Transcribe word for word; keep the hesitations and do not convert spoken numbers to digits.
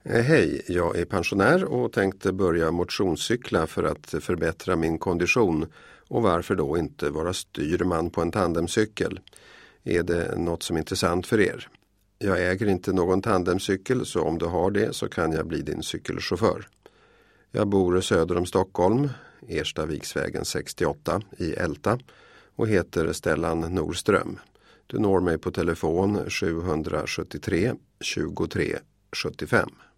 Eh, Hej, jag är pensionär och tänkte börja motionscykla för att förbättra min kondition, och varför då inte vara styrman på en tandemcykel? Är det något som är intressant för er? Jag äger inte någon tandemcykel, så om du har det så kan jag bli din cykelchaufför. Jag bor söder om Stockholm, Erstaviksvägen sextioåtta i Älta, och heter Stellan Norström. Du når mig på telefon sju sju tre tjugotre sjuttiofem.